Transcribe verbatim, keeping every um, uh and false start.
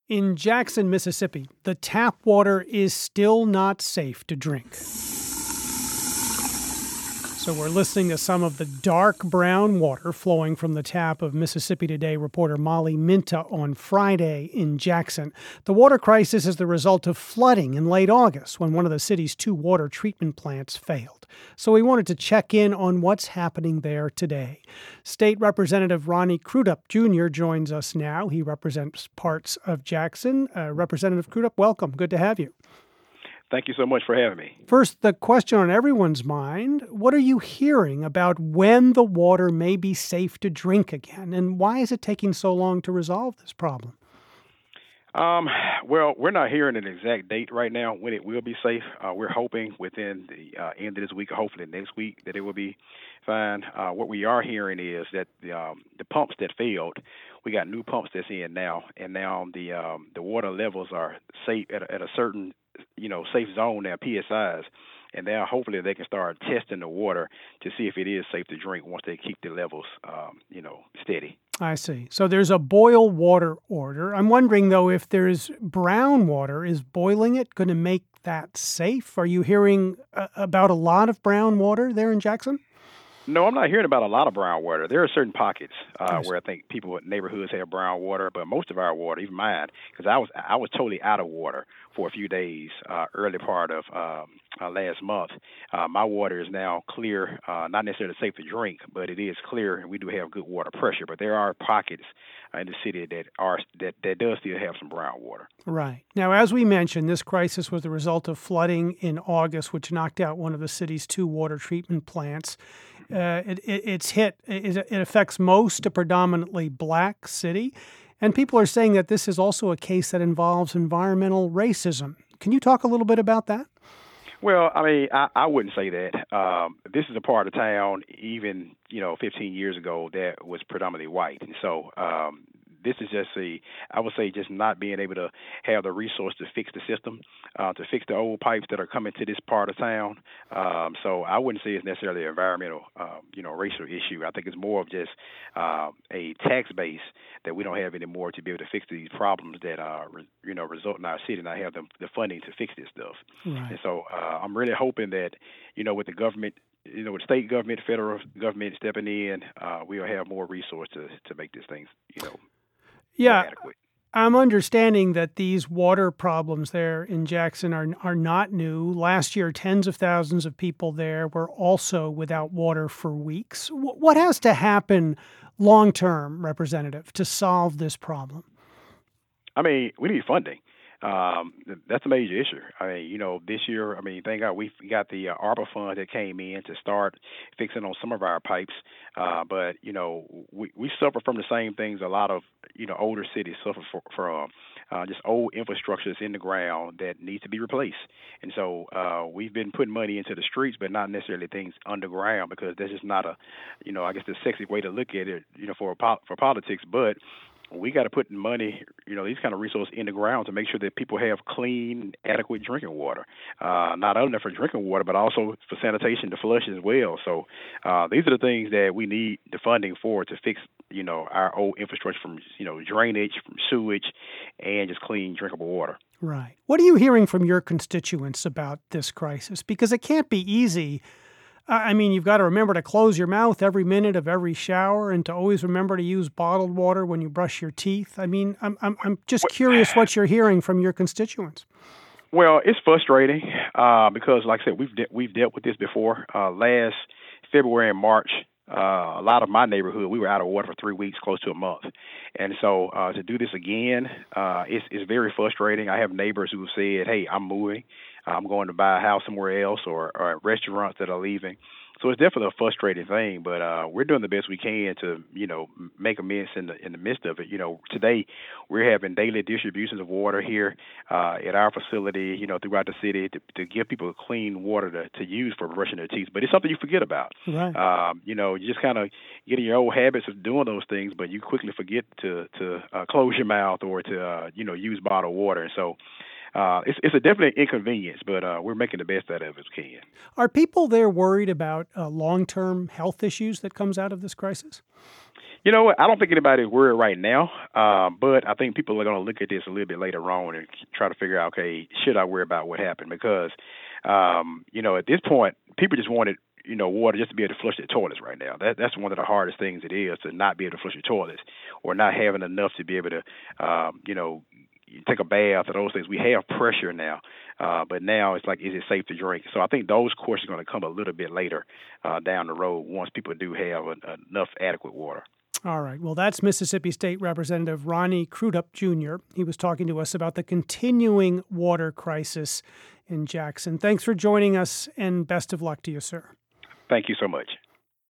In Jackson, Mississippi, the tap water is still not safe to drink. So we're listening to some of the dark brown water flowing from the tap of Mississippi Today reporter Molly Minta on Friday in Jackson. The water crisis is the result of flooding in late August when one of the city's two water treatment plants failed. So we wanted to check in on what's happening there today. State Representative Ronnie Crudup Junior joins us now. He represents parts of Jackson. Uh, Representative Crudup, welcome. Good to have you. Thank you so much for having me. First, the question on everyone's mind, what are you hearing about when the water may be safe to drink again? And why is it taking so long to resolve this problem? Um, well, we're not hearing an exact date right now when it will be safe. Uh, we're hoping within the uh, end of this week, or hopefully next week, that it will be fine. Uh, what we are hearing is that the, um, the pumps that failed, we got new pumps that's in now, and now the um, the water levels are safe at a, at a certain you know, safe zone, their P S Is, and now hopefully they can start testing the water to see if it is safe to drink once they keep the levels, um, you know, steady. I see. So there's a boil water order. I'm wondering, though, if there's brown water, is boiling it going to make that safe? Are you hearing uh, about a lot of brown water there in Jackson? No, I'm not hearing about a lot of brown water. There are certain pockets uh, where I think people in neighborhoods have brown water, but most of our water, even mine, because I was I was totally out of water for a few days, uh, early part of um, uh, last month. Uh, my water is now clear, uh, not necessarily safe to drink, but it is clear, and we do have good water pressure. But there are pockets uh, in the city that are that, that does still have some brown water. Right. Now, as we mentioned, this crisis was the result of flooding in August, which knocked out one of the city's two water treatment plants. Uh, it, it, it's hit, it, it affects most a predominantly black city. And people are saying that this is also a case that involves environmental racism. Can you talk a little bit about that? Well, I mean, I, I wouldn't say that. Um, this is a part of town, even, you know, fifteen years ago, that was predominantly white. And so um, this is just a, I would say, just not being able to have the resource to fix the system, uh, to fix the old pipes that are coming to this part of town. Um, so I wouldn't say it's necessarily an environmental, uh, you know, racial issue. I think it's more of just uh, a tax base that we don't have anymore to be able to fix these problems that are, you know, result in our city not have the, the funding to fix this stuff. Right. And so uh, I'm really hoping that, you know, with the government, you know, with state government, federal government stepping in, uh, we'll have more resources to, to make these things, you know, yeah. adequate. I'm understanding that these water problems there in Jackson are are not new. Last year, tens of thousands of people there were also without water for weeks. What has to happen long-term, Representative, to solve this problem? I mean, we need funding. Um, that's a major issue. I mean, you know, this year, I mean, thank God we got the uh, ARPA fund that came in to start fixing on some of our pipes. Uh, but, you know, we, we suffer from the same things a lot of, you know, older cities suffer for, from, uh, just old infrastructures in the ground that needs to be replaced. And so uh, we've been putting money into the streets, but not necessarily things underground, because that's just not a, you know, I guess the sexy way to look at it, you know, for for politics. But we got to put money, you know, these kind of resources in the ground to make sure that people have clean, adequate drinking water, uh, not only for drinking water, but also for sanitation to flush as well. So uh, these are the things that we need the funding for to fix, you know, our old infrastructure from, you know, drainage, from sewage, and just clean, drinkable water. Right. What are you hearing from your constituents about this crisis? Because it can't be easy. I mean, you've got to remember to close your mouth every minute of every shower, and to always remember to use bottled water when you brush your teeth. I mean, I'm I'm, I'm just curious what you're hearing from your constituents. Well, it's frustrating uh, because, like I said, we've de- we've dealt with this before. Uh, last February and March, uh, a lot of my neighborhood, we were out of water for three weeks, close to a month. And so uh, to do this again, uh, it's, it's very frustrating. I have neighbors who have said, hey, I'm moving. I'm going to buy a house somewhere else, or, or restaurants that are leaving. So it's definitely a frustrating thing, but uh, we're doing the best we can to, you know, make amends in the in the midst of it. You know, today we're having daily distributions of water here uh, at our facility, you know, throughout the city to, to give people clean water to, to use for brushing their teeth. But it's something you forget about. Right. Um, you know, you just kind of get in your old habits of doing those things, but you quickly forget to to uh, close your mouth or to, uh, you know, use bottled water. And so Uh, it's, it's a definite inconvenience, but uh, we're making the best out of it as we can. Are people there worried about uh, long-term health issues that comes out of this crisis? You know what? I don't think anybody's worried right now, um, but I think people are going to look at this a little bit later on and try to figure out, okay, should I worry about what happened? Because, um, you know, at this point, people just wanted, you know, water just to be able to flush their toilets right now. That, that's one of the hardest things it is, to not be able to flush your toilets or not having enough to be able to, um, you know, take a bath or those things. We have pressure now, uh, but now it's like, is it safe to drink? So I think those questions are going to come a little bit later uh, down the road once people do have a, enough adequate water. All right. Well, that's Mississippi State Representative Ronnie Crudup, Junior He was talking to us about the continuing water crisis in Jackson. Thanks for joining us, and best of luck to you, sir. Thank you so much.